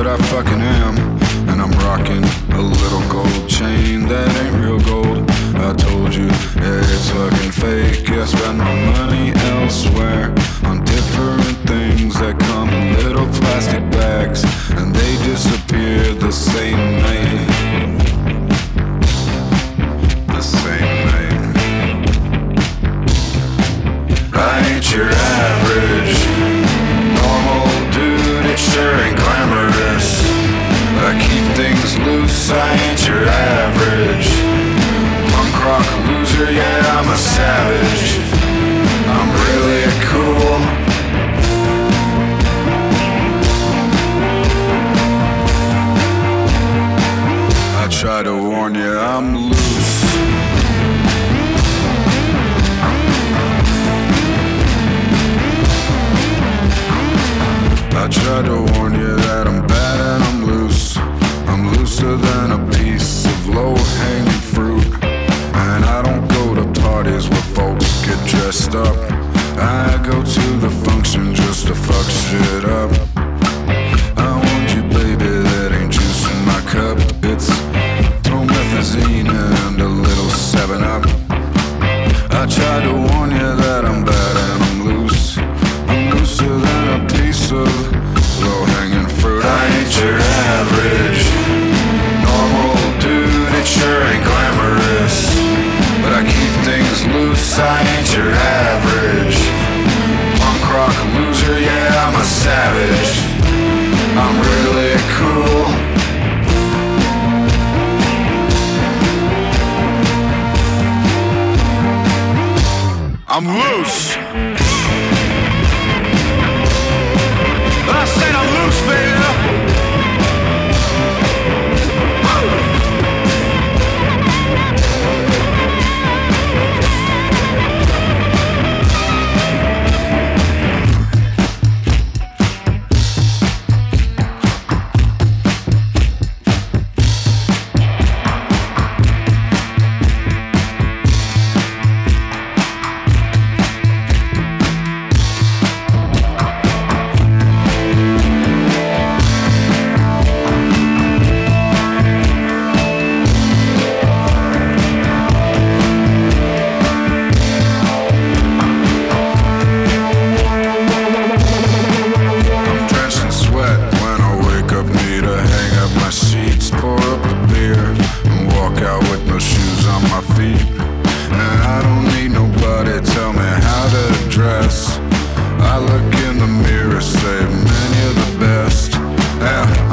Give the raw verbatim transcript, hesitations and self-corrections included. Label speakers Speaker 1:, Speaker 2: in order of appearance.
Speaker 1: I fucking am. And I'm rocking a little gold chain that ain't real gold. I told you that it's fucking fake. I spend my money elsewhere on different things that come in little plastic bags, and they disappear the same night. The same night. I ain't your average normal dude, it sure ain't glamorous. I keep things loose, I ain't your average punk rock loser, yeah, I'm a savage. I'm really cool. I try to warn you, I'm loose. I try to warn you that I'm bad and I'm loose. I'm looser than a piece of low-hanging fruit. And I don't go to parties where folks get dressed up. I go to the function just to fuck shit up. I want you, baby, that ain't juice in my cup. It's promethazine and a little seven up. I try to warn you that I'm bad and I'm loose. I'm looser than a piece of low-hanging fruit. I ain't your average normal dude, it sure ain't glamorous. But I keep things loose, I ain't your average punk rock loser, yeah, I'm a savage. I'm really cool. I'm loose. I said I'm loose, baby. I look in the mirror, say, man, you're the best. Yeah.